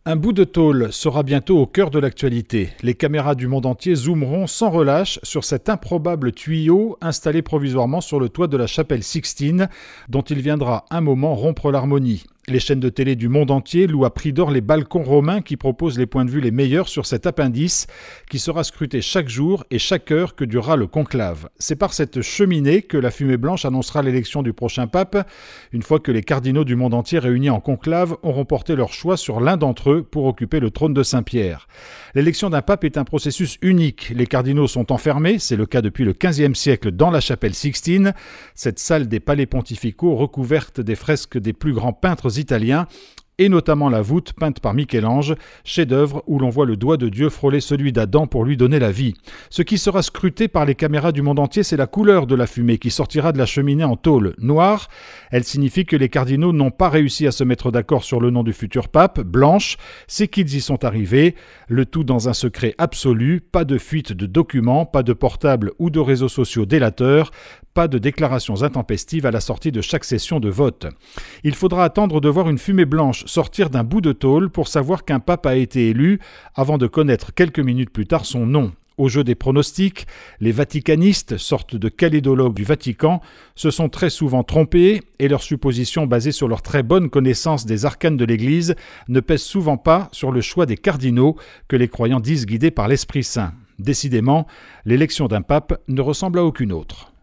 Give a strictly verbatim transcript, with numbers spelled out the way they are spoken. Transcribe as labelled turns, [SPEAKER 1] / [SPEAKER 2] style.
[SPEAKER 1] Un bout de tôle sera bientôt au cœur de l'actualité. Les caméras du monde entier zoomeront sans relâche sur cet improbable tuyau installé provisoirement sur le toit de la chapelle Sixtine, dont il viendra un moment rompre l'harmonie. Les chaînes de télé du monde entier louent à prix d'or les balcons romains qui proposent les points de vue les meilleurs sur cet appendice qui sera scruté chaque jour et chaque heure que durera le conclave. C'est par cette cheminée que la fumée blanche annoncera l'élection du prochain pape, une fois que les cardinaux du monde entier réunis en conclave auront porté leur choix sur l'un d'entre eux pour occuper le trône de Saint-Pierre. L'élection d'un pape est un processus unique. Les cardinaux sont enfermés, c'est le cas depuis le quinzième siècle, dans la chapelle Sixtine, cette salle des palais pontificaux recouverte des fresques des plus grands peintres italiens, et notamment la voûte peinte par Michel-Ange, chef-d'œuvre où l'on voit le doigt de Dieu frôler celui d'Adam pour lui donner la vie. Ce qui sera scruté par les caméras du monde entier, c'est la couleur de la fumée qui sortira de la cheminée en tôle noire. Elle signifie que les cardinaux n'ont pas réussi à se mettre d'accord sur le nom du futur pape. Blanche, c'est qu'ils y sont arrivés, le tout dans un secret absolu, pas de fuite de documents, pas de portables ou de réseaux sociaux délateurs, pas de déclarations intempestives à la sortie de chaque session de vote. Il faudra attendre de voir une fumée blanche sortir d'un bout de tôle pour savoir qu'un pape a été élu avant de connaître quelques minutes plus tard son nom. Au jeu des pronostics, les vaticanistes, sorte de calédologues du Vatican, se sont très souvent trompés et leurs suppositions basées sur leur très bonne connaissance des arcanes de l'Église ne pèsent souvent pas sur le choix des cardinaux que les croyants disent guidés par l'Esprit Saint. Décidément, l'élection d'un pape ne ressemble à aucune autre.